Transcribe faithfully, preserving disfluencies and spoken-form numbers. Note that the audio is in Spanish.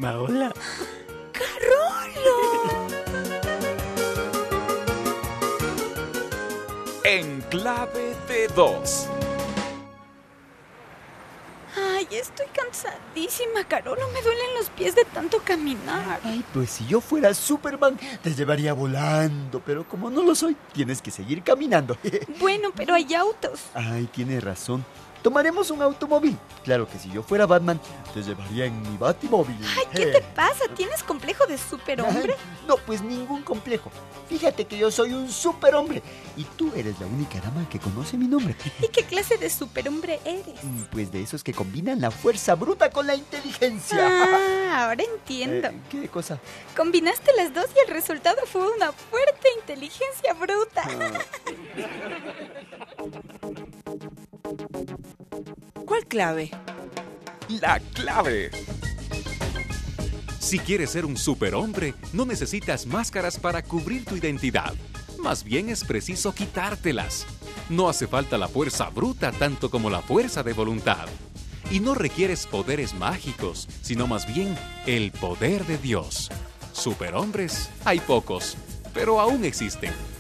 Hola, hola. ¡Carolo! En clave de dos. Ay, estoy cansadísima, Carolo. Me duelen los pies de tanto caminar. Ay, pues si yo fuera Superman, te llevaría volando. Pero como no lo soy, tienes que seguir caminando. Bueno, pero hay autos. Ay, tienes razón. Tomaremos un automóvil. Claro que si yo fuera Batman, te llevaría en mi Batimóvil. Ay, ¿qué te pasa? ¿Tienes complejo de superhombre? Ay, no, pues ningún complejo. Fíjate que yo soy un superhombre. Y tú eres la única dama que conoce mi nombre. ¿Y qué clase de superhombre eres? Pues de esos que combinan la fuerza bruta con la inteligencia. Ah, ahora entiendo. Eh, ¿Qué cosa? Combinaste las dos y el resultado fue una fuerte inteligencia bruta. ¿Cuál clave? La clave. Si quieres ser un superhombre, no necesitas máscaras para cubrir tu identidad. Más bien es preciso quitártelas. No hace falta la fuerza bruta tanto como la fuerza de voluntad. Y no requieres poderes mágicos, sino más bien el poder de Dios. Superhombres hay pocos, pero aún existen.